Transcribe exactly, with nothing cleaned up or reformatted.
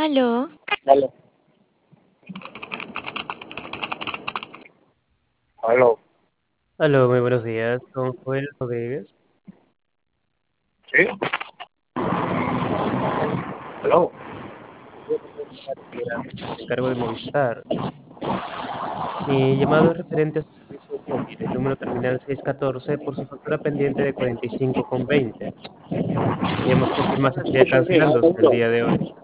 Aló, Dale. Aló. Aló, muy buenos días, don Joel Rodríguez. ¿Sí? Aló. Me encargo de Movistar. Mi llamado es referente a su servicio móvil, el número terminal seiscientos catorce, por su factura pendiente de cuarenta y cinco con veinte. Queríamos confirmar si estaría Escucho bien, cancelándose el aló. día de hoy.